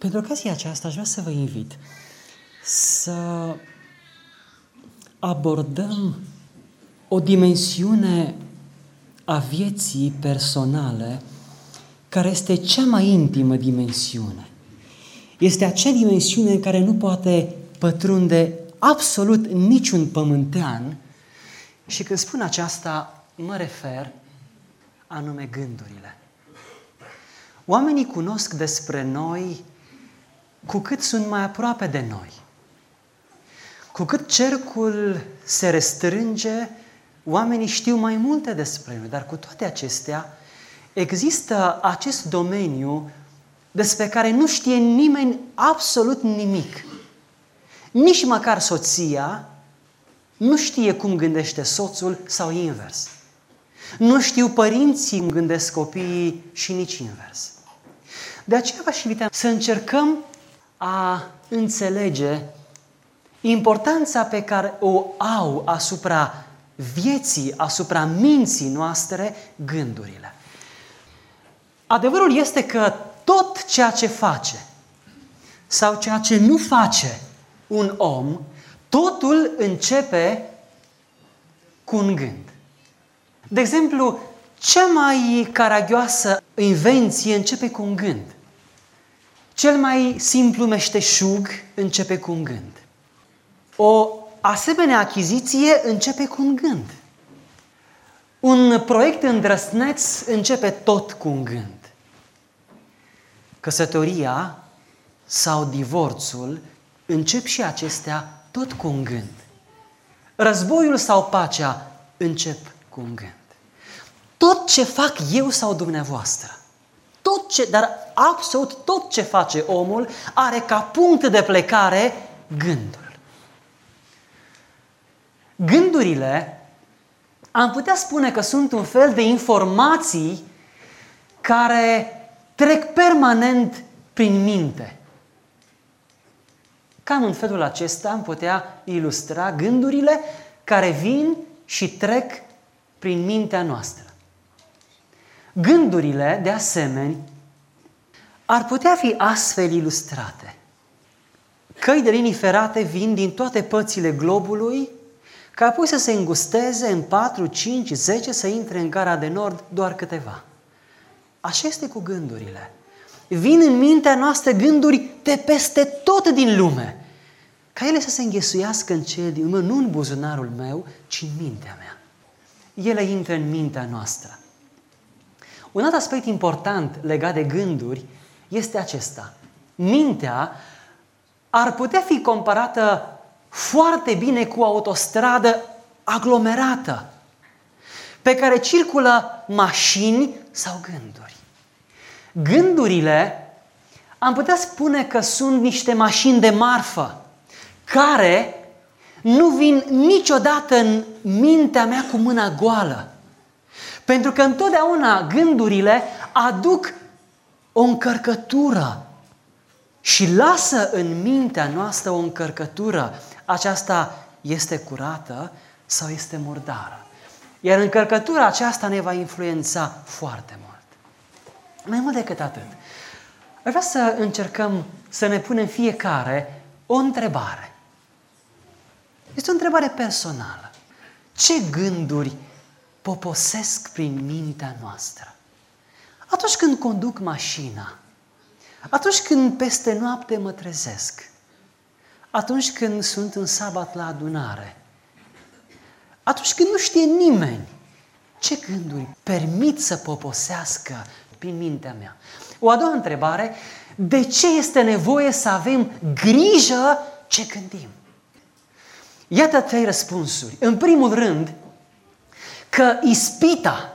Pentru ocazia aceasta aș vrea să vă invit să abordăm o dimensiune a vieții personale care este cea mai intimă dimensiune. Este acea dimensiune în care nu poate pătrunde absolut niciun pământean și când spun aceasta mă refer anume gândurile. Oamenii cunosc despre noi cu cât sunt mai aproape de noi. Cu cât cercul se restrânge, oamenii știu mai multe despre noi, dar cu toate acestea există acest domeniu despre care nu știe nimeni absolut nimic. Nici măcar soția nu știe cum gândește soțul sau invers. Nu știu părinții cum gândesc copiii și nici invers. De aceea v-aș invita să încercăm a înțelege importanța pe care o au asupra vieții, asupra minții noastre, gândurile. Adevărul este că tot ceea ce face sau ceea ce nu face un om, totul începe cu un gând. De exemplu, cea mai caragioasă invenție începe cu un gând. Cel mai simplu meșteșug începe cu un gând. O asemenea achiziție începe cu un gând. Un proiect îndrăsneț începe tot cu un gând. Căsătoria sau divorțul încep și acestea tot cu un gând. Războiul sau pacea încep cu un gând. Tot ce fac eu sau dumneavoastră, dar absolut tot ce face omul are ca punct de plecare gândul. Gândurile, am putea spune că sunt un fel de informații care trec permanent prin minte. Cam în felul acesta am putea ilustra gândurile care vin și trec prin mintea noastră. Gândurile, de asemenea, ar putea fi astfel ilustrate. Căi de linii ferate vin din toate părțile globului, ca apoi să se îngusteze în 4, 5, 10, să intre în Gara de Nord doar câteva. Așa este cu gândurile. Vin în mintea noastră gânduri de peste tot din lume, ca ele să se înghesuiască în cele din urmă, nu în buzunarul meu, ci în mintea mea. Ele intră în mintea noastră. Un alt aspect important legat de gânduri este acesta. Mintea ar putea fi comparată foarte bine cu o autostradă aglomerată, pe care circulă mașini sau gânduri. Gândurile, am putea spune că sunt niște mașini de marfă, care nu vin niciodată în mintea mea cu mâna goală. Pentru că întotdeauna gândurile aduc o încărcătură și lasă în mintea noastră o încărcătură. Aceasta este curată sau este murdară. Iar încărcătura aceasta ne va influența foarte mult. Mai mult decât atât, aș vrea să încercăm să ne punem fiecare o întrebare. Este o întrebare personală. Ce gânduri poposesc prin mintea noastră? Atunci când conduc mașina, atunci când peste noapte mă trezesc, atunci când sunt în sabat la adunare, atunci când nu știe nimeni, ce gânduri permit să poposească prin mintea mea? O a doua întrebare, de ce este nevoie să avem grijă ce gândim? Iată 3 răspunsuri. În primul rând, că ispita,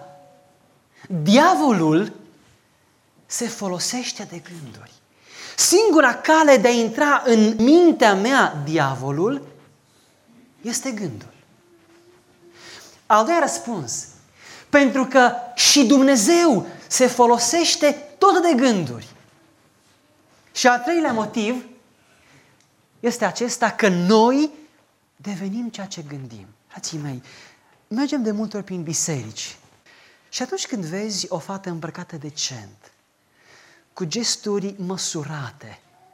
diavolul, se folosește de gânduri. Singura cale de a intra în mintea mea, diavolul, este gândul. Al doilea răspuns, pentru că și Dumnezeu se folosește tot de gânduri. Și al treilea motiv este acesta, că noi devenim ceea ce gândim. Frații mei, mergem de multe ori prin biserici și atunci când vezi o fată îmbrăcată decent, cu gesturi măsurate,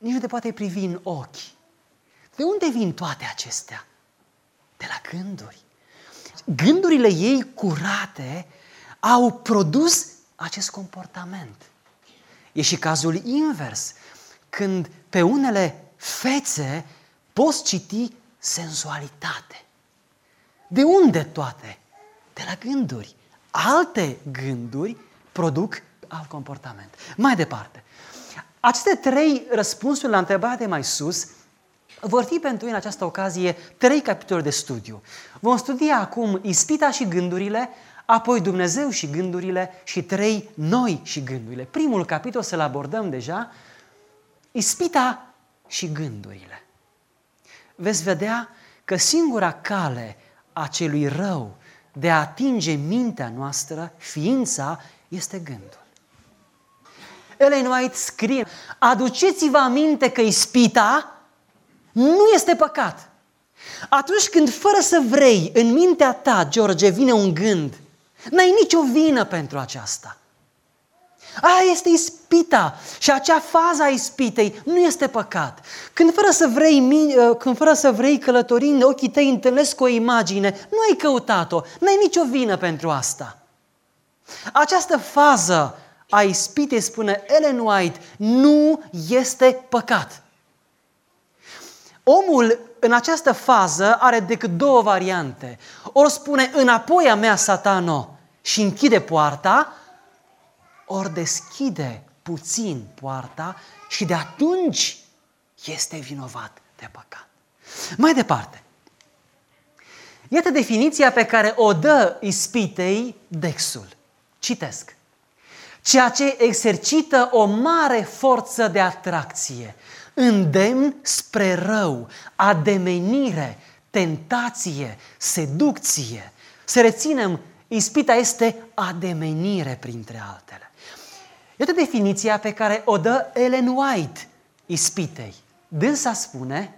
nici nu te poate privi în ochi. De unde vin toate acestea? De la gânduri. Gândurile ei curate au produs acest comportament. E și cazul invers, când pe unele fețe poți citi senzualitate. De unde toate? De la gânduri. Alte gânduri produc alt comportament. Mai departe, aceste 3 răspunsuri la întrebarea de mai sus vor fi pentru noi în această ocazie 3 capitole de studiu. Vom studia acum ispita și gândurile, apoi Dumnezeu și gândurile și 3 noi și gândurile. Primul capitol să-l abordăm deja, ispita și gândurile. Veți vedea că singura cale a celui rău de a atinge mintea noastră, ființa, este gândul. Ellen White scrie, aduceți-vă aminte că ispita nu este păcat. Atunci când fără să vrei, în mintea ta, George, vine un gând, n-ai nicio vină pentru aceasta. Aia este ispita și acea fază a ispitei nu este păcat. Când fără să vrei călătorind, ochii tăi întâlnesc o imagine, nu ai căutat-o, n-ai nicio vină pentru asta. Această fază a ispitei, spune Ellen White, nu este păcat. Omul în această fază are decât 2 variante. Ori spune înapoi a mea, Satano, și închide poarta, ori deschide puțin poarta și de atunci este vinovat de păcat. Mai departe, iată definiția pe care o dă ispitei Dexul. Citesc. Ceea ce exercită o mare forță de atracție, îndemn spre rău, ademenire, tentație, seducție. Să reținem, ispita este ademenire printre altele. Iată definiția pe care o dă Ellen White ispitei. Dânsa spune,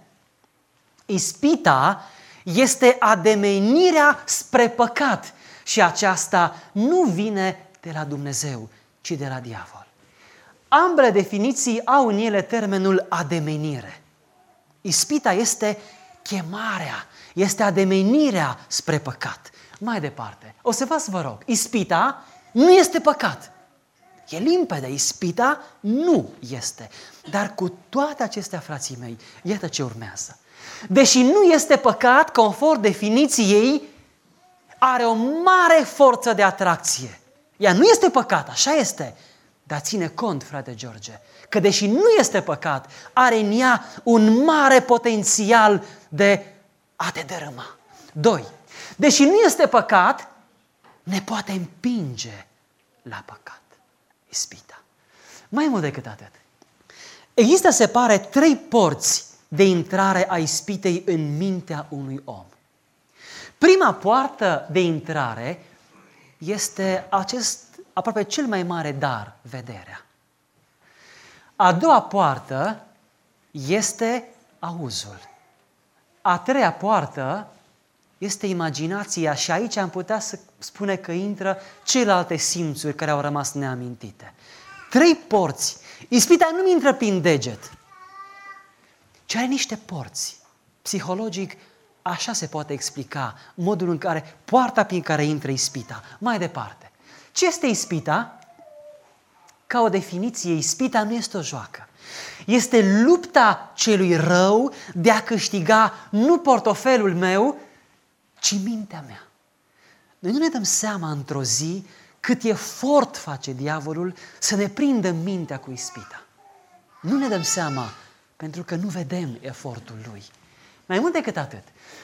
ispita este ademenirea spre păcat și aceasta nu vine de la Dumnezeu, ci de la diavol. Ambele definiții au în ele termenul ademenire. Ispita este chemarea, este ademenirea spre păcat. Mai departe, observați, vă rog, ispita nu este păcat. E limpede, ispita nu este. Dar cu toate acestea, frații mei, iată ce urmează. Deși nu este păcat, conform definiției, are o mare forță de atracție. Ea nu este păcat, așa este. Dar ține cont, frate George, că deși nu este păcat, are în ea un mare potențial de a te dărâma. 2. Deși nu este păcat, ne poate împinge la păcat. Ispita. Mai mult decât atât. Există, se pare, 3 porți de intrare a ispitei în mintea unui om. Prima poartă de intrare este acest aproape cel mai mare dar, vederea. A doua poartă este auzul. A treia poartă este imaginația și aici am putea să spune că intră celelalte simțuri care au rămas neamintite. 3 porți. Ispita nu intră prin deget, ci are niște porți. Psihologic, așa se poate explica modul în care, poarta prin care intră ispita. Mai departe. Ce este ispita? Ca o definiție, ispita nu este o joacă. Este lupta celui rău de a câștiga nu portofelul meu, ci mintea mea. Noi nu ne dăm seama într-o zi cât efort face diavolul să ne prindă mintea cu ispita. Nu ne dăm seama pentru că nu vedem efortul lui. Mai mult decât atât,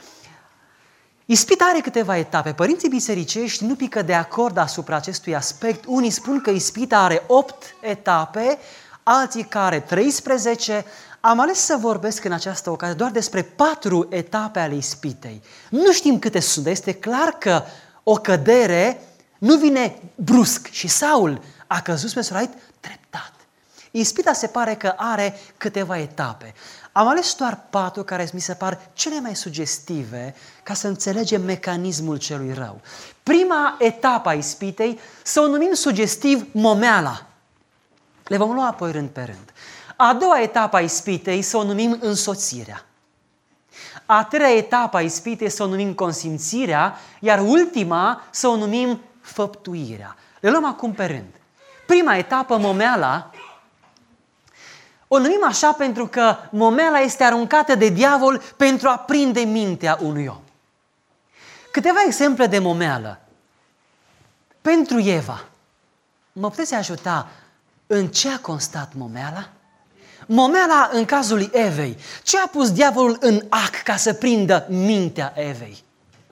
ispita are câteva etape. Părinții bisericești nu pică de acord asupra acestui aspect. Unii spun că ispita are 8 etape, alții care 13. Am ales să vorbesc în această ocazie doar despre 4 etape ale ispitei. Nu știm câte sunt, dar este clar că o cădere nu vine brusc și Saul a căzut măsurat treptat. Ispita se pare că are câteva etape. Am ales doar 4 care mi se par cele mai sugestive ca să înțelegem mecanismul celui rău. Prima etapă a ispitei, să o numim sugestiv momeala. Le vom lua apoi rând pe rând. A doua etapă a ispitei să o numim însoțirea. A treia etapă a ispitei să o numim consimțirea, iar ultima să o numim făptuirea. Le luăm acum pe rând. Prima etapă, momeala, o numim așa pentru că momeala este aruncată de diavol pentru a prinde mintea unui om. Câteva exemple de momeală. Pentru Eva, mă puteți ajuta în ce a constat momeala? Momeala în cazul lui Evei. Ce a pus diavolul în ac ca să prindă mintea Evei?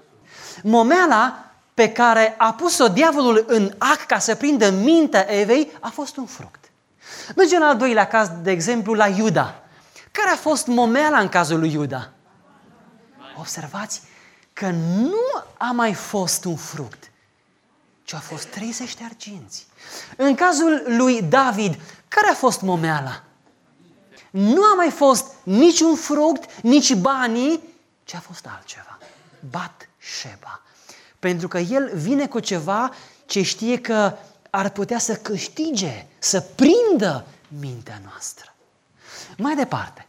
Momeala pe care a pus-o diavolul în ac ca să prindă mintea Evei a fost un fruct. Mergem la al doilea caz, de exemplu, la Iuda. Care a fost momeala în cazul lui Iuda? Observați că nu a mai fost un fruct, ci a fost 30 de arginți. În cazul lui David, care a fost momeala? Nu a mai fost niciun fruct, nici banii, ci a fost altceva. Bat-Sheba. Pentru că el vine cu ceva ce știe că ar putea să câștige, să prindă mintea noastră. Mai departe,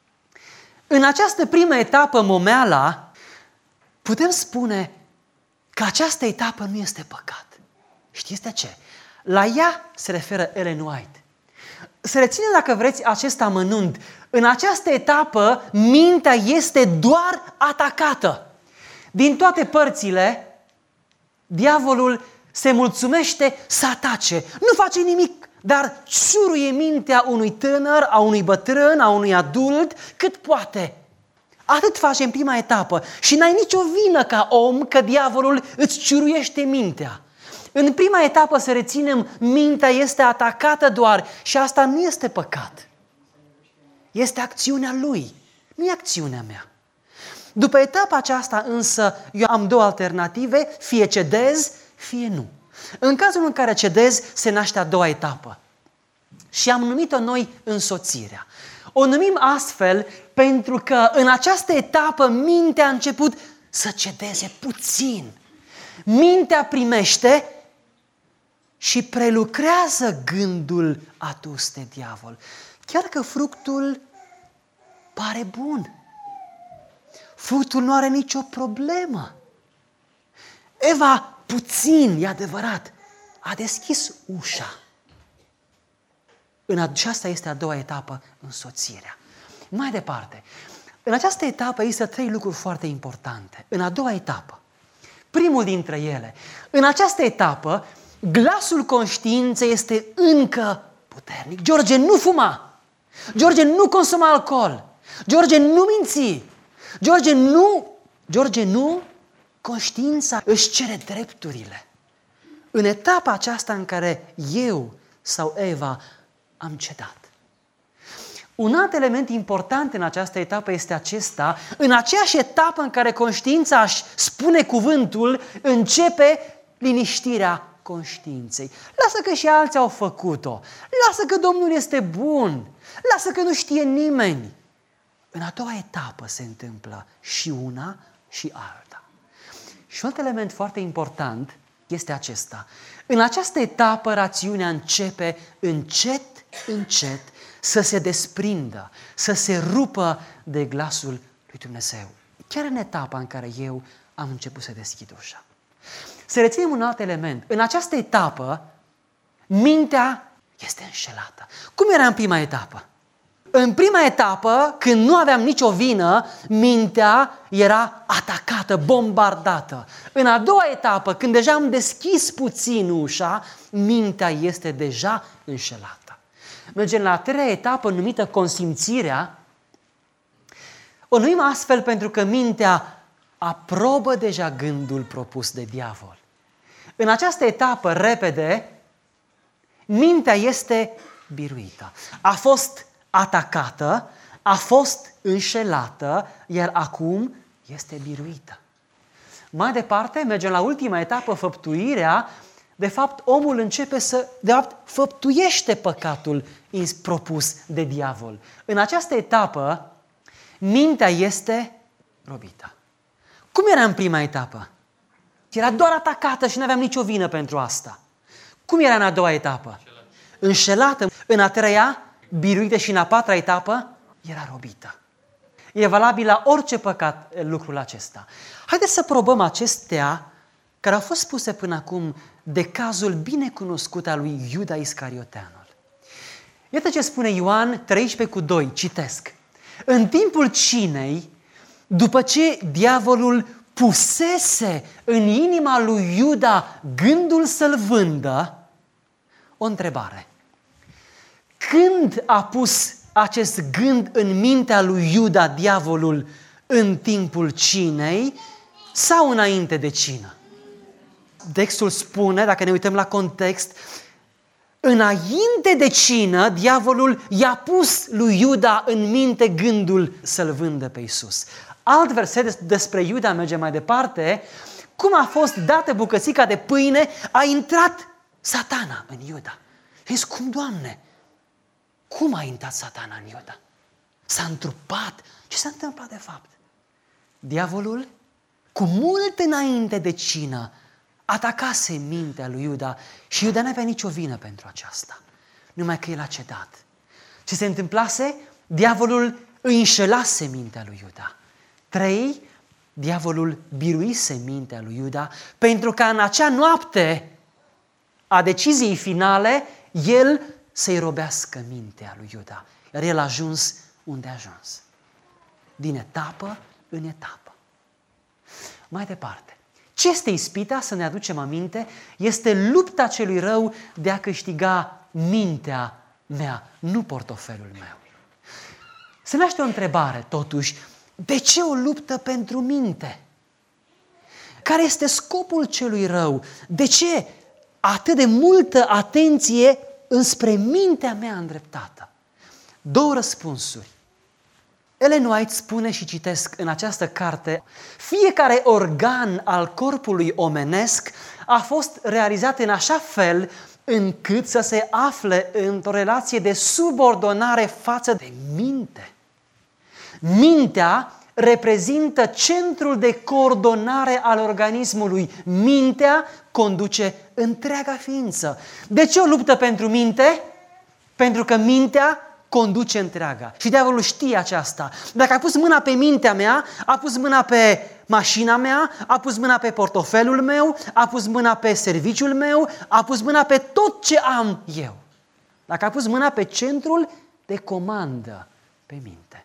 în această primă etapă, momeala, putem spune că această etapă nu este păcat. Știți de ce? La ea se referă Ellen White. Să rețineți, dacă vreți, acest amănunt. În această etapă, mintea este doar atacată. Din toate părțile, diavolul se mulțumește să atace. Nu face nimic, dar ciuruie mintea unui tânăr, a unui bătrân, a unui adult, cât poate. Atât face în prima etapă. Și n-ai nicio vină ca om că diavolul îți ciuruiește mintea. În prima etapă, să reținem, mintea este atacată doar și asta nu este păcat. Este acțiunea lui, nu e acțiunea mea. După etapa aceasta însă, eu am două alternative, fie cedez, fie nu. În cazul în care cedez, se naște a doua etapă. Și am numit-o noi însoțirea. O numim astfel pentru că în această etapă mintea a început să cedeze puțin. Mintea primește și prelucrează gândul adus de diavol. Chiar că fructul pare bun. Fructul nu are nicio problemă. Eva, puțin, e adevărat, a deschis ușa. În aceasta este a doua etapă, însoțirea. Mai departe, în această etapă există 3 lucruri foarte importante. În a doua etapă, primul dintre ele, în această etapă, glasul conștiinței este încă puternic. George nu fuma, George nu consuma alcool, George nu minți, George nu, conștiința își cere drepturile. În etapa aceasta în care eu sau Eva am cedat. Un alt element important în această etapă este acesta: în aceeași etapă în care conștiința își spune cuvântul, începe liniștirea conștiinței. Lasă că și alții au făcut-o, lasă că Domnul este bun, lasă că nu știe nimeni. În a doua etapă se întâmplă și una și alta. Și un alt element foarte important este acesta. În această etapă, rațiunea începe încet, încet să se desprindă, să se rupă de glasul lui Dumnezeu. Chiar în etapa în care eu am început să deschid ușa. Să reținem un alt element. În această etapă, mintea este înșelată. Cum era în prima etapă? În prima etapă, când nu aveam nicio vină, mintea era atacată, bombardată. În a doua etapă, când deja am deschis puțin ușa, mintea este deja înșelată. Mergem la a treia etapă, numită consimțirea. O numim astfel pentru că mintea aprobă deja gândul propus de diavol. În această etapă, repede, mintea este biruită. A fost atacată, a fost înșelată, iar acum este biruită. Mai departe, mergem la ultima etapă, făptuirea. De fapt, omul începe făptuiește păcatul propus de diavol. În această etapă, mintea este robită. Cum era în prima etapă? Era doar atacată și nu aveam nicio vină pentru asta. Cum era în a doua etapă? Înșelată. În a treia, biruită și în a patra etapă era robită. E valabil la orice păcat lucrul acesta. Haideți să probăm acestea care au fost spuse până acum de cazul binecunoscut al lui Iuda Iscarioteanul. Iată ce spune Ioan 13:2, citesc. În timpul cinei, după ce diavolul pusese în inima lui Iuda gândul să-l vândă, o întrebare. Când a pus acest gând în mintea lui Iuda diavolul, în timpul cinei sau înainte de cină? Textul spune, dacă ne uităm la context, înainte de cină, diavolul i-a pus lui Iuda în minte gândul să-l vândă pe Iisus. Alt verset despre Iuda merge mai departe. Cum a fost dată bucățica de pâine, a intrat Satana în Iuda. Zici, cum, Doamne? Cum a intrat Satana în Iuda? S-a întrupat. Ce s-a întâmplat de fapt? Diavolul, cu mult înainte de cină, atacase mintea lui Iuda și Iuda n-avea nicio vină pentru aceasta. Numai că el a cedat. Ce se întâmplase? Diavolul îi înșelase mintea lui Iuda. 3. Diavolul biruise mintea lui Iuda pentru ca în acea noapte a deciziei finale el să-i robească mintea lui Iuda. Iar el a ajuns unde a ajuns. Din etapă în etapă. Mai departe. Ce este ispita, să ne aducem aminte, este lupta celui rău de a câștiga mintea mea, nu portofelul meu. Se naște o întrebare, totuși, de ce o luptă pentru minte? Care este scopul celui rău? De ce atât de multă atenție înspre mintea mea îndreptată? 2 răspunsuri. Ellen White spune și citesc în această carte, fiecare organ al corpului omenesc a fost realizat în așa fel încât să se afle într-o relație de subordonare față de minte. Mintea reprezintă centrul de coordonare al organismului. Mintea conduce întreaga ființă. De ce o luptă pentru minte? Pentru că mintea conduce întreaga. Și diavolul știe aceasta. Dacă a pus mâna pe mintea mea, a pus mâna pe mașina mea, a pus mâna pe portofelul meu, a pus mâna pe serviciul meu, a pus mâna pe tot ce am eu. Dacă a pus mâna pe centrul de comandă, pe minte.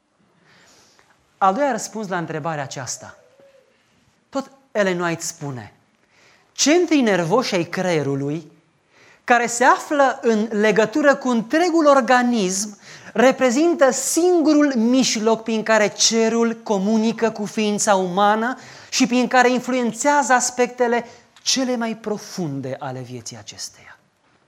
Al doilea răspuns la întrebarea aceasta. Tot Ellen White spune, centrii nervoși ai creierului, care se află în legătură cu întregul organism, reprezintă singurul mijloc prin care cerul comunică cu ființa umană și prin care influențează aspectele cele mai profunde ale vieții acesteia.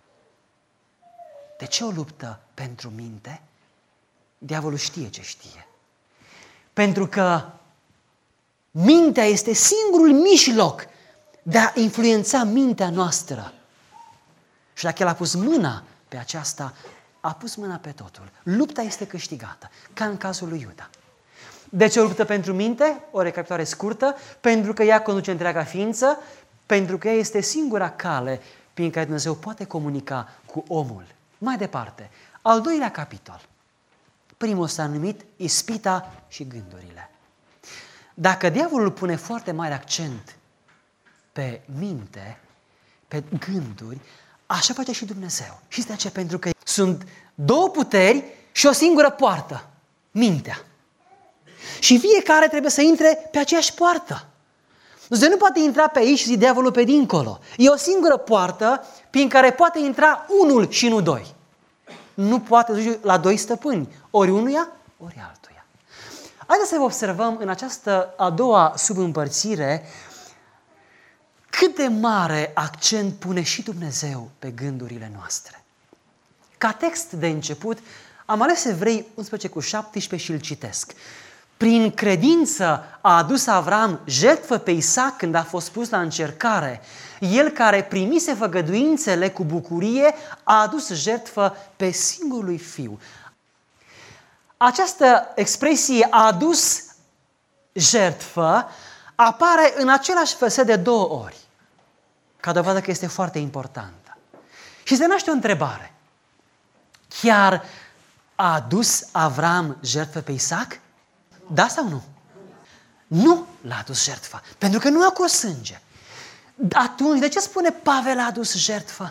De ce o luptă pentru minte? Diavolul știe ce știe. Pentru că mintea este singurul mijloc de a influența mintea noastră. Și dacă el a pus mâna pe aceasta, a pus mâna pe totul. Lupta este câștigată, ca în cazul lui Iuda. De ce o luptă pentru minte? O recapitulare scurtă, pentru că ea conduce întreaga ființă, pentru că ea este singura cale prin care Dumnezeu poate comunica cu omul. Mai departe, al doilea capitol. Primul s-a numit ispita și gândurile. Dacă diavolul pune foarte mare accent pe minte, pe gânduri, așa face și Dumnezeu. Și de ce? Pentru că sunt două puteri și o singură poartă, mintea. Și fiecare trebuie să intre pe aceeași poartă. Dumnezeu nu poate intra pe aici și diavolul pe dincolo. E o singură poartă prin care poate intra unul și nu doi. Nu poate duce la doi stăpâni, ori unuia, ori altuia. Haideți să observăm în această a doua subîmpărțire cât de mare accent pune și Dumnezeu pe gândurile noastre. Ca text de început, am ales Evrei 11:17 și îl citesc. Prin credință a adus Avram jertfă pe Isaac când a fost pus la încercare. El care primise făgăduințele cu bucurie a adus jertfă pe singurul lui fiu. Această expresie a adus jertfă apare în același verset de 2 ori, ca dovadă că este foarte importantă. Și se naște o întrebare. Chiar A adus Avram jertfă pe Isaac? Da sau nu? Nu l-a adus jertfa, pentru că nu a curs sânge. Atunci, de ce spune Pavel a adus jertfă?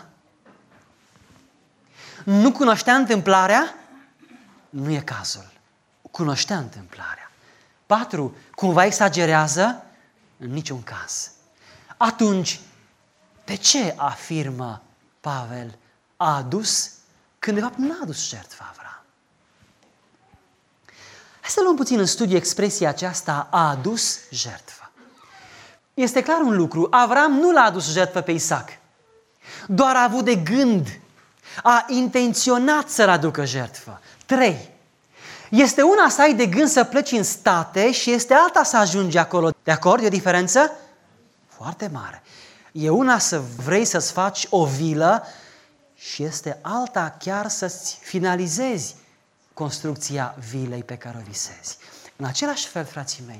Nu cunoștea întâmplarea? Nu e cazul. Cunoștea întâmplarea. 4. Cumva exagerează? În niciun caz. Atunci, de ce afirmă Pavel a adus când de fapt nu a adus jertfa Avram? Hai să luăm puțin în studiu expresia aceasta a adus jertfă. Este clar un lucru, Avram nu l-a adus jertfă pe Isaac. Doar a avut de gând, a intenționat să-l aducă jertfă. 3. Este una să ai de gând să pleci în state și este alta să ajungi acolo. De acord? E o diferență foarte mare. E una să vrei să-ți faci o vilă și este alta chiar să-ți finalizezi construcția vilei pe care o visezi. În același fel, frații mei,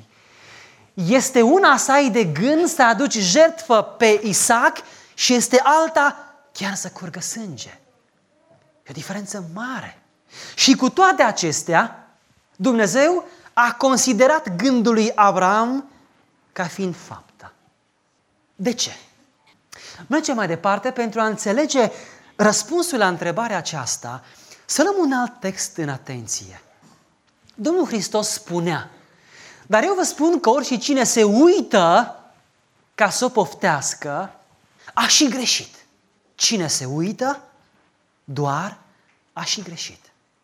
este una să ai de gând să aduci jertfă pe Isaac și este alta chiar să curgă sânge. E o diferență mare. Și cu toate acestea, Dumnezeu a considerat gândul lui Avram ca fiind faptă. De ce? Mergem mai departe pentru a înțelege răspunsul la întrebarea aceasta. Să luăm un alt text în atenție. Domnul Hristos spunea, dar eu vă spun că oricine se uită ca să o poftească, a și greșit. Cine se uită, doar a și greșit.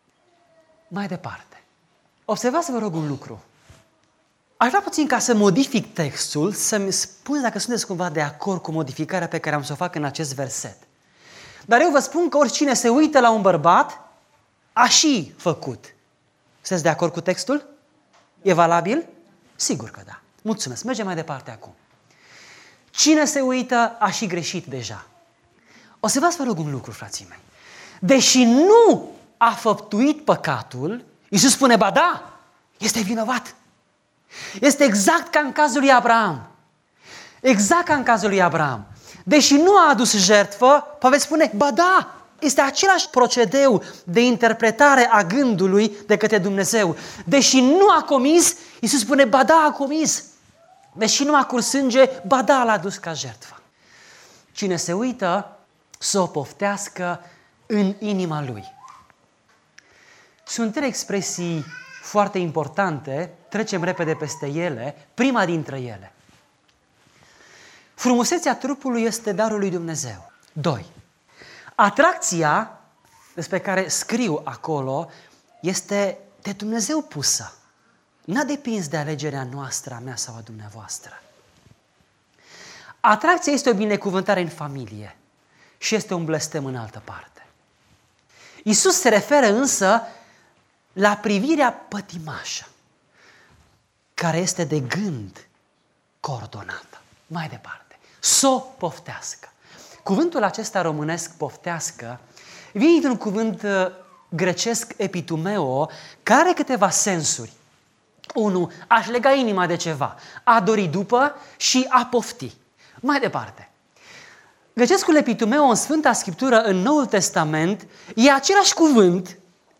Mai departe. Observați, vă rog, un lucru. Aș vrea puțin ca să modific textul, să-mi spuneți dacă sunteți cumva de acord cu modificarea pe care am să o fac în acest verset. Dar eu vă spun că oricine se uită la un bărbat, a și făcut. Sunteți de acord cu textul? E valabil? Sigur că da. Mulțumesc. Mergem mai departe acum. Cine se uită, a și greșit deja. Observați, vă rog, un lucru, frații mei. Deși nu a făptuit păcatul, Iisus spune, ba da, este vinovat. Este exact ca în cazul lui Abraham. Exact ca în cazul lui Abraham. Deși nu a adus jertfă, Pavel spune, ba da, este același procedeu de interpretare a gândului de către Dumnezeu. Deși nu a comis, Iisus spune, ba da, a comis. Deși nu a curs sânge, ba da, l-a adus ca jertfă. Cine se uită, să o poftească în inima lui. Sunt trei expresii foarte importante, trecem repede peste ele. Prima dintre ele. Frumusețea trupului este darul lui Dumnezeu. 2. Atracția despre care scriu acolo este de Dumnezeu pusă. N-a depins de alegerea noastră, a mea sau a dumneavoastră. Atracția este o binecuvântare în familie și este un blestem în altă parte. Iisus se referă însă la privirea pătimașă, care este de gând coordonată. Mai departe, s-o poftească. Cuvântul acesta românesc, poftească, vine dintr-un cuvânt grecesc epitumeo, care are câteva sensuri. 1. Aș lega inima de ceva, a dori după și a pofti. Mai departe. Grecescul epitumeo în Sfânta Scriptură, în Noul Testament, e același cuvânt,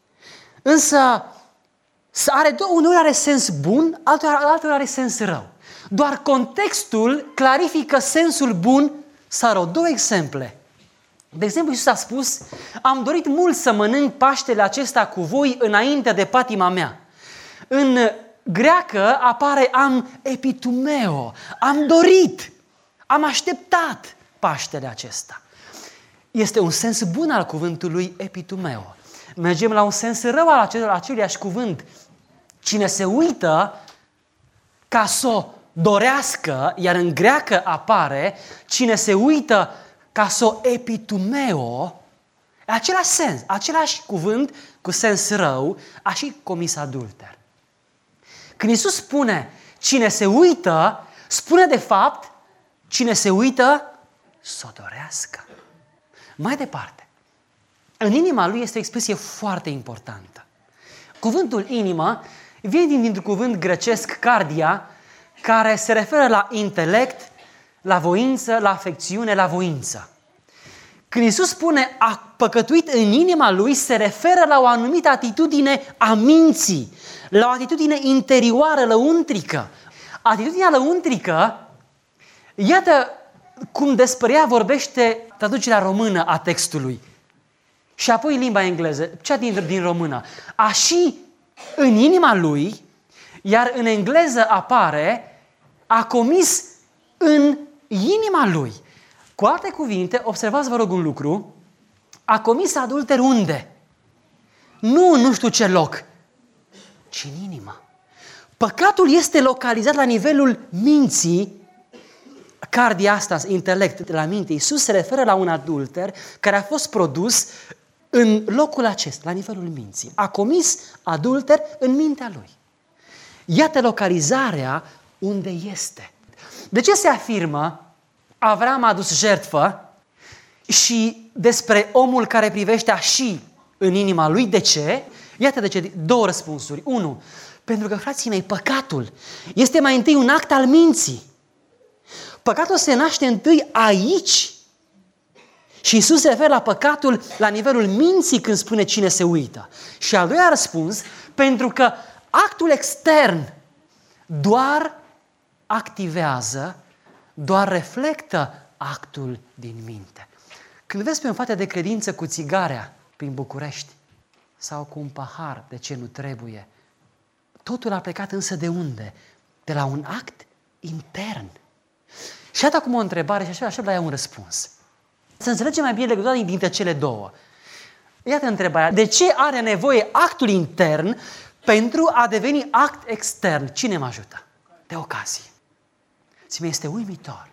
însă uneori are sens bun, alteori are sens rău. Doar contextul clarifică sensul bun sau rău. 2 exemple. De exemplu, Iisus a spus, am dorit mult să mănânc Paștele acesta cu voi înainte de patima mea. În greacă apare am epitumeo, am dorit, am așteptat Paștele acesta. Este un sens bun al cuvântului epitumeo. Mergem la un sens rău al aceluiași cuvânt. Cine se uită ca să o dorească, iar în greacă apare, cine se uită ca să o epitumeo, același sens, același cuvânt cu sens rău, a și comis adulter. Când Iisus spune cine se uită, spune de fapt cine se uită să o dorească. Mai departe, în inima lui este o expresie foarte importantă. Cuvântul inimă vine dintr-un cuvânt grecesc cardia, care se referă la intelect, la voință, la afecțiune, la voință. Când Iisus spune a păcătuit în inima lui, se referă la o anumită atitudine a minții, la o atitudine interioară, lăuntrică. Atitudinea lăuntrică, iată cum despre ea vorbește traducerea română a textului. Și apoi limba engleză, cea din română. A și în inima lui, iar în engleză apare a comis în inima lui. Cu alte cuvinte, observați vă rog un lucru, a comis adulter unde? Nu știu ce loc, ci în inimă. Păcatul este localizat la nivelul minții, cardiastas, intelect, la minte. Iisus se referă la un adulter care a fost produs în locul acesta, la nivelul minții. A comis adulter în mintea lui. Iată localizarea unde este. De ce se afirmă Avram a adus jertfă și despre omul care privește a și în inima lui? De ce? Iată de ce. Două răspunsuri. Unu, pentru că, frații mei, păcatul este mai întâi un act al minții. Păcatul se naște întâi aici. Și Iisus se referă la păcatul la nivelul minții când spune cine se uită. Și al doilea răspuns, pentru că actul extern doar activează, doar reflectă actul din minte. Când vezi pe un frate de credință cu țigarea prin București sau cu un pahar, de ce nu trebuie? Totul a plecat însă de unde? De la un act intern. Și iată acum o întrebare și așa la ea un răspuns. Să înțelegem mai bine legătura dintre cele două. Iată întrebarea. De ce are nevoie actul intern pentru a deveni act extern? Cine mă ajută? De ocazie. Ți-mi este uimitor.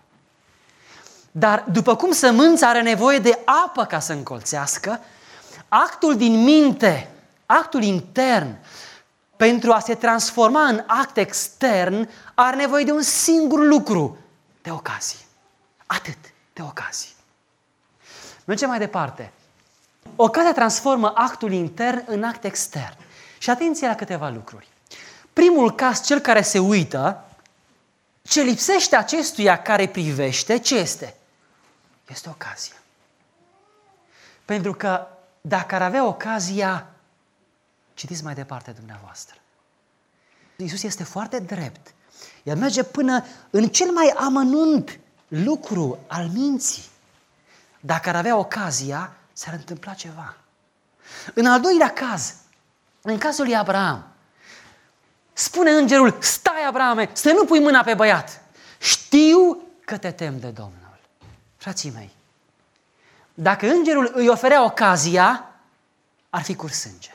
Dar după cum sămânța are nevoie de apă ca să încolțească, actul din minte, actul intern, pentru a se transforma în act extern, are nevoie de un singur lucru, de ocazie. Atât, de ocazie. Mergem mai departe. Ocazia transformă actul intern în act extern. Și atenție la câteva lucruri. Primul caz, cel care se uită, ce lipsește acestuia care privește, ce este? Este ocazia. Pentru că dacă ar avea ocazia, citiți mai departe dumneavoastră. Iisus este foarte drept. El merge până în cel mai amănunt lucru al minții. Dacă ar avea ocazia, s-ar întâmpla ceva. În al doilea caz, în cazul lui Abraham, spune îngerul, stai Abrahame, să nu pui mâna pe băiat. Știu că te tem de Domnul. Frații mei, dacă îngerul îi oferea ocazia, ar fi curs sânge.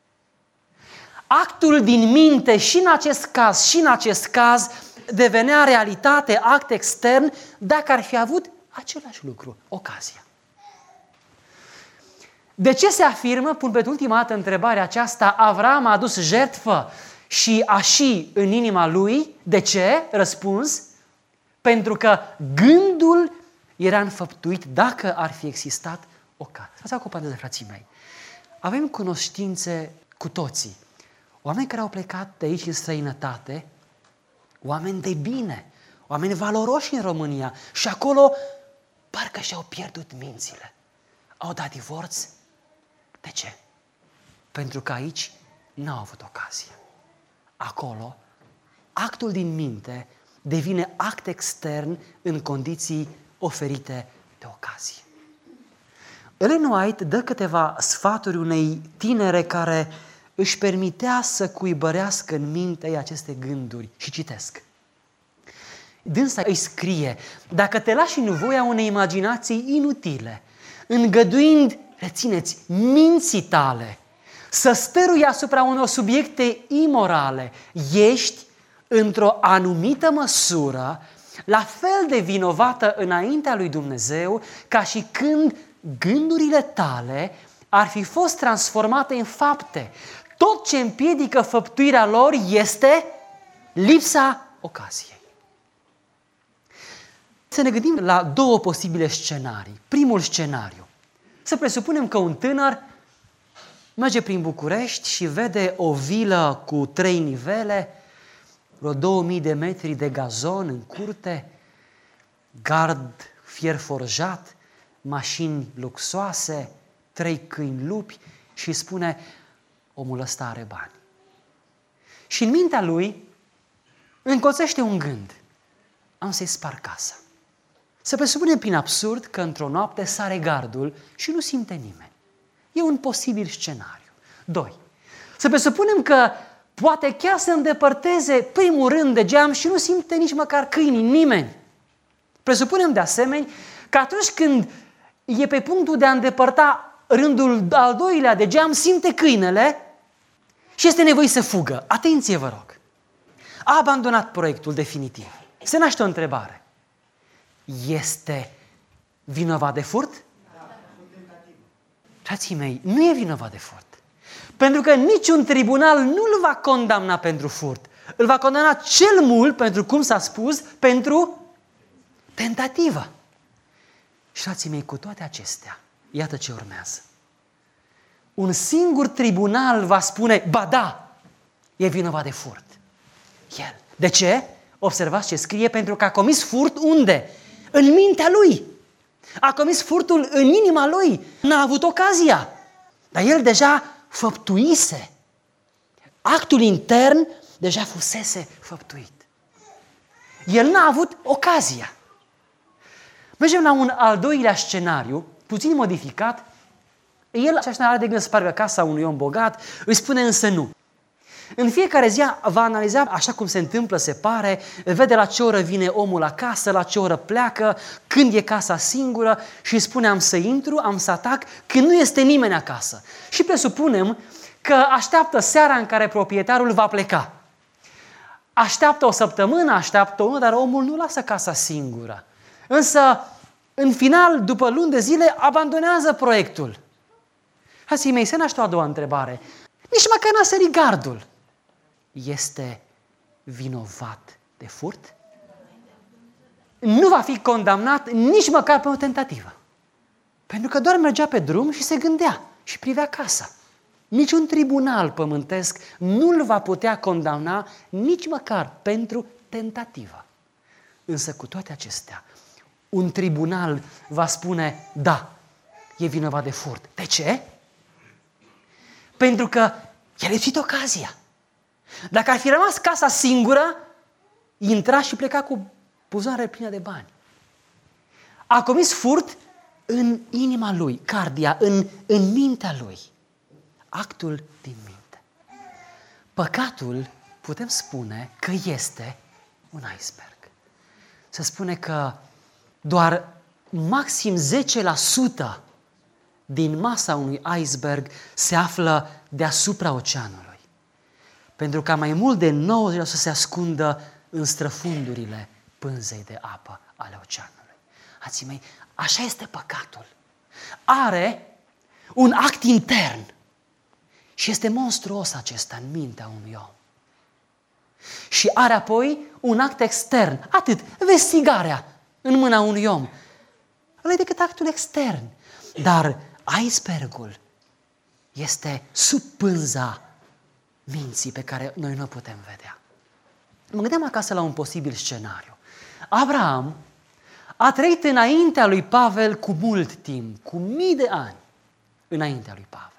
Actul din minte și în acest caz devenea realitate, act extern, dacă ar fi avut același lucru, ocazia. De ce se afirmă, pun pe ultima dată întrebarea aceasta, Avram a adus jertfă și a și în inima lui? De ce? Răspuns, pentru că gândul era înfăptuit dacă ar fi existat ocazia. Asta cu de frații mei. Avem cunoștințe cu toții. Oameni care au plecat de aici în străinătate, oameni de bine, oameni valoroși în România și acolo parcă și-au pierdut mințile. Au dat divorț. De ce? Pentru că aici n-au avut ocazie. Acolo, actul din minte devine act extern în condiții oferite de ocazie. Ellen White dă câteva sfaturi unei tinere care își permitea să cuibărească în mintea ei aceste gânduri. Și citesc. Dânsa îi scrie, dacă te lași în voia unei imaginații inutile, îngăduind, rețineți, minții tale, să stărui asupra unor subiecte imorale, ești, într-o anumită măsură, la fel de vinovată înaintea lui Dumnezeu, ca și când gândurile tale ar fi fost transformate în fapte. Tot ce împiedică făptuirea lor este lipsa ocaziei. Să ne gândim la două posibile scenarii. Primul scenariu. Să presupunem că un tânăr merge prin București și vede o vilă cu 3 nivele, vreo 2000 de metri de gazon în curte, gard fier forjat, mașini luxoase, 3 câini lupi și spune, omul ăsta are bani. Și în mintea lui încolțește un gând, am să-i spar casa. Să presupunem prin absurd că într-o noapte sare gardul și nu simte nimeni. E un posibil scenariu. 2. Să presupunem că poate chiar să îndepărteze primul rând de geam și nu simte nici măcar câinii, nimeni. Presupunem de asemenea că atunci când e pe punctul de a îndepărta rândul al doilea de geam, simte câinele și este nevoit să fugă. Atenție, vă rog! A abandonat proiectul definitiv. Se naște o întrebare. Este vinovat de furt? Frații mei, nu e vinovat de furt. Pentru că niciun tribunal nu îl va condamna pentru furt. Îl va condamna cel mult, pentru cum s-a spus, pentru tentativă. Și frații mei, cu toate acestea, iată ce urmează. Un singur tribunal va spune, ba da, e vinovat de furt. El. De ce? Observați ce scrie, pentru că a comis furt unde? În mintea lui. A comis furtul în inima lui. N-a avut ocazia. Dar el deja făptuise. Actul intern deja fusese făptuit. El n-a avut ocazia. Mergem la un al doilea scenariu, puțin modificat. El are de gând să spargă casa unui om bogat, îi spune însă nu. În fiecare zi va analiza așa cum se întâmplă, se pare, vede la ce oră vine omul acasă, la ce oră pleacă, când e casa singură și îi spune am să intru, am să atac, când nu este nimeni acasă. Și presupunem că așteaptă seara în care proprietarul va pleca. Așteaptă o săptămână, așteaptă o lună, dar omul nu lasă casa singură. Însă, în final, după luni de zile, abandonează proiectul. Frații mei, se naște o a doua întrebare. Nici măcar n-a sărit gardul. Este vinovat de furt? Nu va fi condamnat nici măcar pe o tentativă. Pentru că doar mergea pe drum și se gândea și privea casa. Niciun tribunal pământesc nu-l va putea condamna nici măcar pentru tentativă. Însă cu toate acestea, un tribunal va spune, da, e vinovat de furt. De ce? Pentru că i-a lipsit ocazia. Dacă ar fi rămas casa singură, intra și pleca cu buzunarele pline de bani. A comis furt în inima lui, cardia, în mintea lui. Actul din minte. Păcatul, putem spune că este un iceberg. Se spune că doar maxim 10% din masa unui iceberg se află deasupra oceanului. Pentru ca mai mult de 90% să se ascundă în străfundurile pânzei de apă ale oceanului. Frații mei, așa este păcatul. Are un act intern și este monstruos acesta în mintea unui om. Și are apoi un act extern, atât, vestigarea în mâna unui om. Ăla e decât actul extern. Dar icebergul este sub pânza minții pe care noi nu o putem vedea. Mă gândeam acasă la un posibil scenariu. Abraham a trăit înaintea lui Pavel cu mult timp, cu mii de ani înaintea lui Pavel.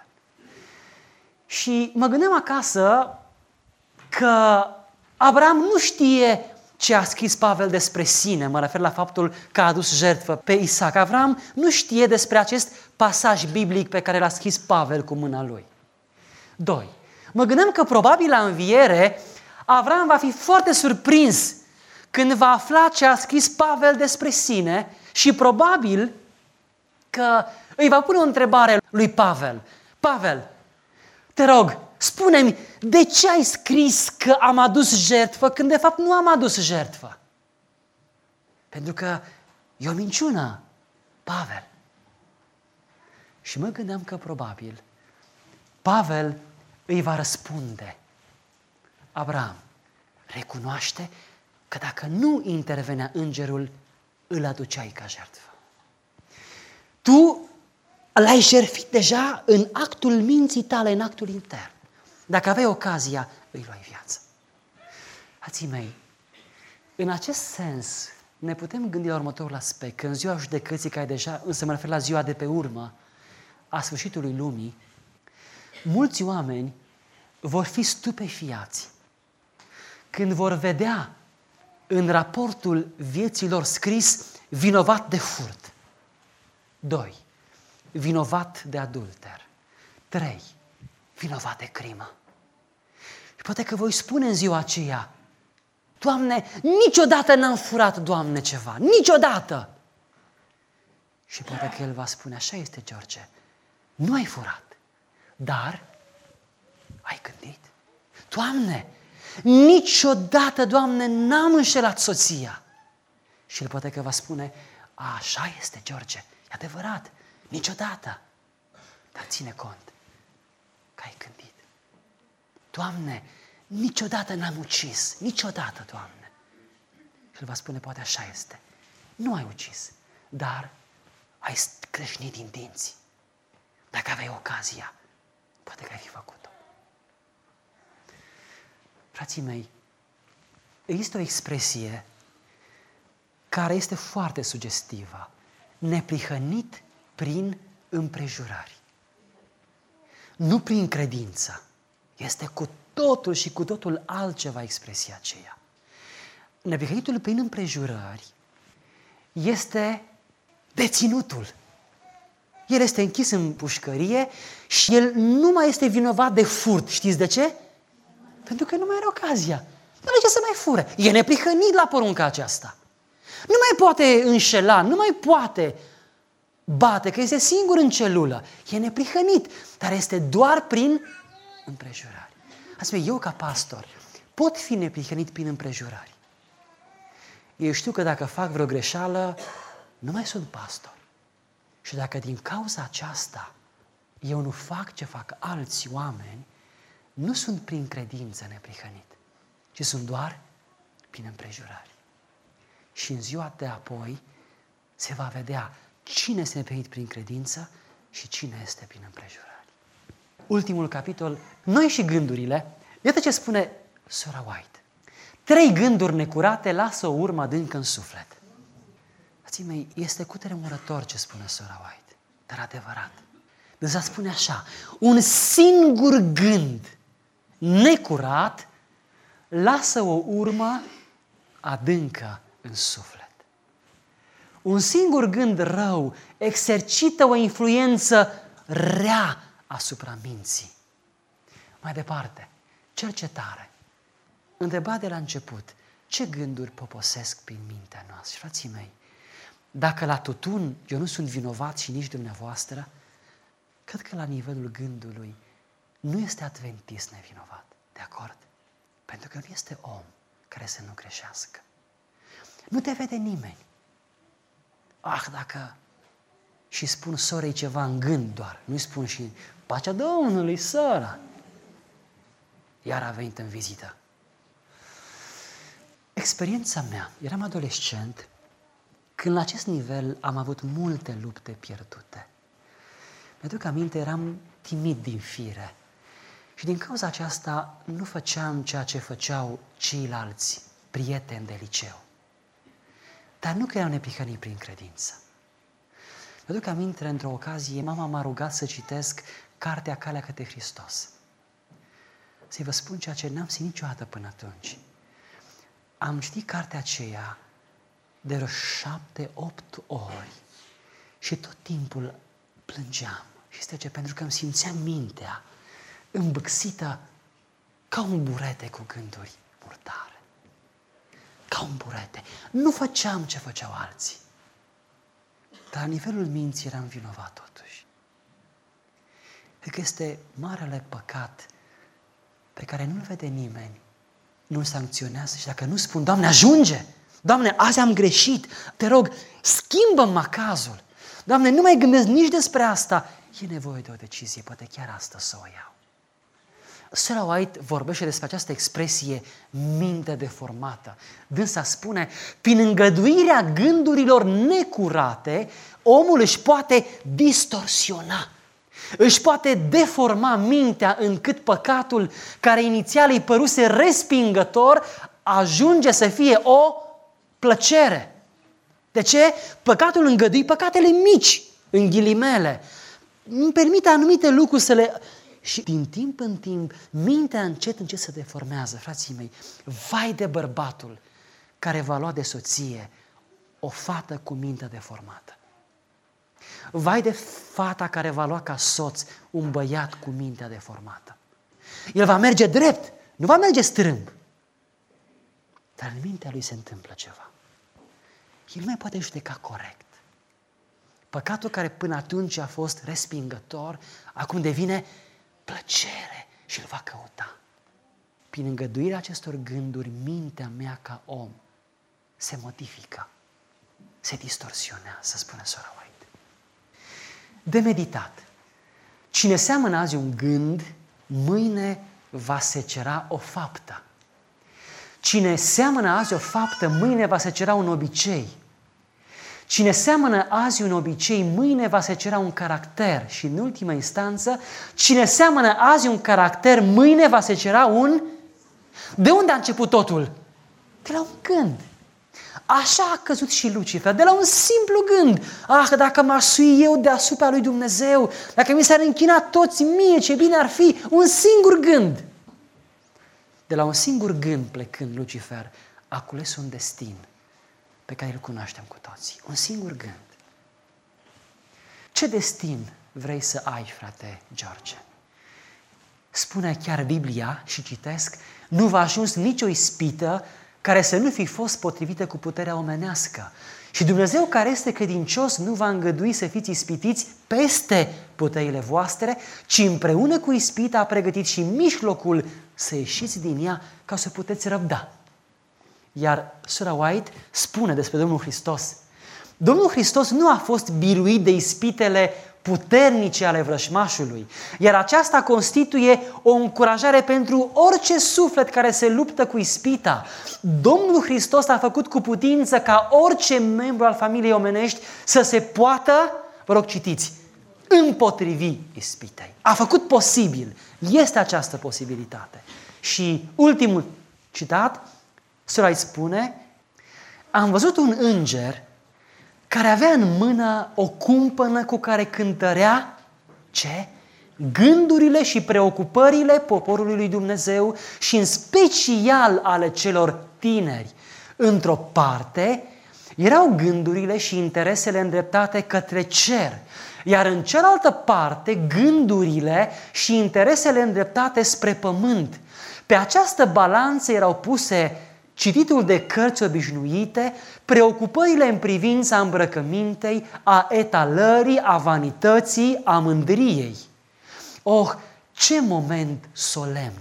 Și mă gândeam acasă că Abraham nu știe ce a scris Pavel despre sine, mă refer la faptul că a adus jertfă pe Isaac. Abraham nu știe despre acest pasaj biblic pe care l-a scris Pavel cu mâna lui. 2. Mă gândeam că probabil la înviere Abraham va fi foarte surprins când va afla ce a scris Pavel despre sine și probabil că îi va pune o întrebare lui Pavel. Pavel, te rog, spune-mi, de ce ai scris că am adus jertfă când de fapt nu am adus jertfă? Pentru că e o minciună, Pavel. Și mă gândeam că probabil Pavel îi va răspunde. Abraham, recunoaște că dacă nu intervenea îngerul, îl aduceai ca jertfă. Tu l-ai jertfit deja în actul minții tale, în actul intern. Dacă aveai ocazia, îi luai viață. Frații mei, în acest sens, ne putem gândi la următorul aspect, că în ziua judecății, care deja, însă mă refer la ziua de pe urmă, a sfârșitului lumii, mulți oameni vor fi stupefiați când vor vedea în raportul vieții lor scris vinovat de furt. 2. Vinovat de adulter. 3. Vinovat de crimă. Și poate că voi spune în ziua aceea: Doamne, niciodată n-am furat, Doamne, ceva, niciodată. Și poate că El va spune: așa este, George, nu ai furat, dar ai gândit. Doamne, niciodată, Doamne, n-am înșelat soția. Și El poate că va spune: așa este, George, e adevărat, niciodată, dar ține cont că ai gândit. Doamne, niciodată n-am ucis, niciodată, Doamne. Și El va spune: poate așa este, nu ai ucis, dar ai creșnit din dinți. Dacă aveai ocazia, poate că ai fi făcut-o. Frații mei, există o expresie care este foarte sugestivă: neprihănit prin împrejurări. Nu prin credință. Este cu totul și cu totul altceva expresia aceea. Neprihănitul prin împrejurări este deținutul. El este închis în pușcărie și el nu mai este vinovat de furt. Știți de ce? Pentru că nu mai are ocazia. Nu are ce să mai fure. E neprihănit la porunca aceasta. Nu mai poate înșela, nu mai poate bate, că este singur în celulă. E neprihănit, dar este doar prin împrejurări. Asta eu, ca pastor, pot fi neprihănit prin împrejurări. Eu știu că dacă fac vreo greșeală, nu mai sunt pastor. Și dacă din cauza aceasta eu nu fac ce fac alți oameni, nu sunt prin credință neprihănit, ci sunt doar prin împrejurări. Și în ziua de apoi se va vedea cine este neprihănit prin credință și cine este prin împrejurări. Ultimul capitol, noi și gândurile. Iată ce spune sora White. 3 gânduri necurate lasă o urmă adâncă în suflet. Frații mei, este cutremurător ce spune sora White, dar adevărat. Dânsa spune așa: un singur gând necurat lasă o urmă adâncă în suflet. Un singur gând rău exercită o influență rea asupra minții. Mai departe, cercetare. Întreba de la început: ce gânduri poposesc prin mintea noastră? Frații mei, dacă la tutun eu nu sunt vinovat și nici dumneavoastră, cred că la nivelul gândului nu este adventist nevinovat. De acord? Pentru că nu este om care să nu greșească. Nu te vede nimeni. Dacă și spun sorei ceva în gând doar, nu-i spun și pacea Domnului, sora. Iar a venit în vizită. Experiența mea, eram adolescent, când la acest nivel am avut multe lupte pierdute. Mi-aduc aminte, eram timid din fire și din cauza aceasta nu făceam ceea ce făceau ceilalți prieteni de liceu. Dar nu că eram neprihănit prin credință. Mi-aduc aminte, într-o ocazie, mama m-a rugat să citesc cartea Calea către Hristos. Să-i vă spun ceea ce n-am simțit niciodată până atunci. Am citit cartea aceea de vreo 7-8 ori și tot timpul plângeam. Și știți ce? Pentru că îmi simțeam mintea îmbâxită ca un burete cu gânduri murdare. Ca un burete. Nu făceam ce făceau alții. Dar la nivelul minții eram vinovat totuși. Cred că este marele păcat pe care nu-l vede nimeni, nu-l sancționează și dacă nu spun: Doamne, ajunge! Doamne, azi am greșit, te rog, schimbă-mi macazul. Doamne, nu mai gândesc nici despre asta. E nevoie de o decizie, poate chiar astăzi să o iau. Sora White vorbește despre această expresie minte deformată. Dânsa spune: prin îngăduirea gândurilor necurate, omul își poate distorsiona, își poate deforma mintea încât păcatul care inițial îi păruse respingător ajunge să fie o plăcere. De ce? Păcatul îngădui păcatele mici, în ghilimele. Îmi permite anumite lucruri să le... Și din timp în timp, mintea încet se deformează, frații mei. Vai de bărbatul care va lua de soție o fată cu mintea deformată. Vai de fata care va lua ca soț un băiat cu mintea deformată. El va merge drept, nu va merge strâmb. Dar în mintea lui se întâmplă ceva. El nu mai poate judeca corect. Păcatul care până atunci a fost respingător, acum devine plăcere și îl va căuta. Prin îngăduirea acestor gânduri, mintea mea ca om se modifică, se distorsionează, spune sora White. De meditat. Cine seamănă azi un gând, mâine va secera o faptă. Cine seamănă azi o faptă, mâine va secera un obicei. Cine seamănă azi un obicei, mâine va secera un caracter. Și în ultima instanță, cine seamănă azi un caracter, mâine va secera un... De unde a început totul? De la un gând. Așa a căzut și Lucifer, de la un simplu gând. Dacă m-aș sui eu deasupra lui Dumnezeu, dacă mi s-ar închina toți mie, ce bine ar fi, un singur gând. De la un singur gând plecând Lucifer, a cules un destin pe care îl cunoaștem cu toții. Un singur gând. Ce destin vrei să ai, frate George? Spune chiar Biblia, și citesc, nu v-a ajuns nicio ispită care să nu fi fost potrivită cu puterea omenească. Și Dumnezeu care este credincios nu va îngădui să fiți ispitiți peste puterile voastre, ci împreună cu ispita a pregătit și mijlocul să ieșiți din ea ca să puteți răbda. Iar sora White spune despre Domnul Hristos. Domnul Hristos nu a fost biruit de ispitele puternice ale vrășmașului, iar aceasta constituie o încurajare pentru orice suflet care se luptă cu ispita. Domnul Hristos a făcut cu putință ca orice membru al familiei omenești să se poată, vă rog citiți, împotrivi ispitei. A făcut posibil. Este această posibilitate. Și ultimul citat, sora îi spune, am văzut un înger care avea în mână o cumpănă cu care cântărea, ce? Gândurile și preocupările poporului lui Dumnezeu și în special ale celor tineri. Într-o parte erau gândurile și interesele îndreptate către cer, iar în cealaltă parte gândurile și interesele îndreptate spre pământ. Pe această balanță erau puse cititul de cărți obișnuite, preocupările în privința îmbrăcămintei, a etalării, a vanității, a mândriei. Oh, ce moment solemn!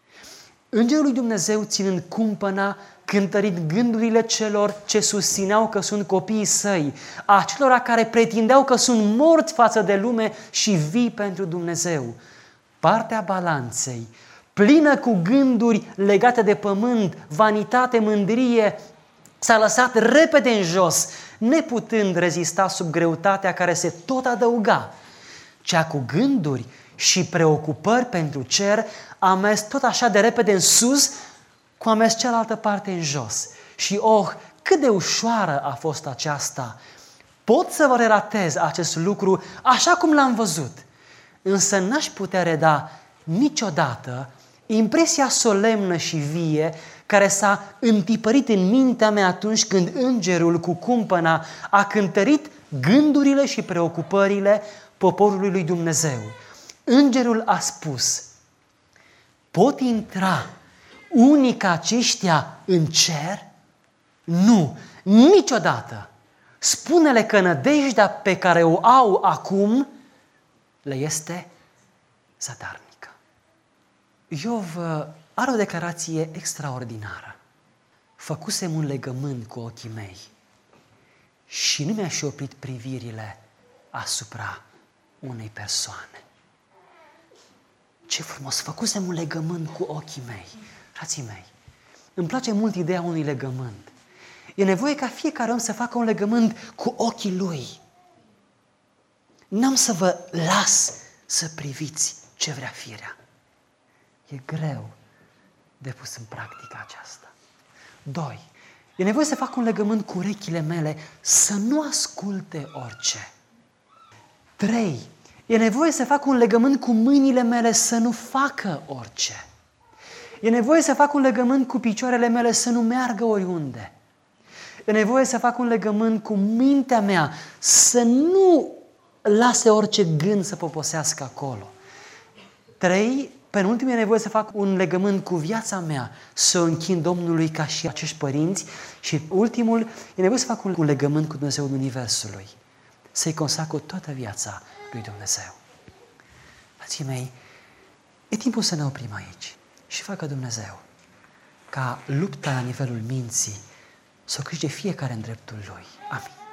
Îngerul lui Dumnezeu ținând cumpăna, cântărind gândurile celor ce susțineau că sunt copiii săi, acelora care pretindeau că sunt morți față de lume și vii pentru Dumnezeu. Partea balanței, plină cu gânduri legate de pământ, vanitate, mândrie, s-a lăsat repede în jos, neputând rezista sub greutatea care se tot adăuga. Cea cu gânduri și preocupări pentru cer a mers tot așa de repede în sus, cum a mers cealaltă parte în jos. Și cât de ușoară a fost aceasta! Pot să vă relatez acest lucru așa cum l-am văzut, însă n-aș putea reda niciodată impresia solemnă și vie care s-a întipărit în mintea mea atunci când îngerul cu cumpăna a cântărit gândurile și preocupările poporului lui Dumnezeu. Îngerul a spus, pot intra unii ca aceștia în cer? Nu, niciodată. Spune-le că nădejdea pe care o au acum le este zadarnică. Iov are o declarație extraordinară. Făcusem un legământ cu ochii mei și nu mi-aș oprit privirile asupra unei persoane. Ce frumos! Făcusem un legământ cu ochii mei. Frații mei, îmi place mult ideea unui legământ. E nevoie ca fiecare om să facă un legământ cu ochii lui. N-am să vă las să priviți ce vrea firea. E greu de pus în practică aceasta. 2. E nevoie să fac un legământ cu urechile mele, să nu asculte orice. 3. E nevoie să fac un legământ cu mâinile mele, să nu facă orice. E nevoie să fac un legământ cu picioarele mele, să nu meargă oriunde. E nevoie să fac un legământ cu mintea mea, să nu lase orice gând să poposească acolo. 3. Penultim, e nevoie să fac un legământ cu viața mea, să o închin Domnului ca și acești părinți. Și ultimul, e nevoie să fac un legământ cu Dumnezeul Universului, să-i consacru toată viața lui Dumnezeu. Frații mei, e timpul să ne oprim aici și facă Dumnezeu ca lupta la nivelul minții să o câștige fiecare în dreptul lui. Amin.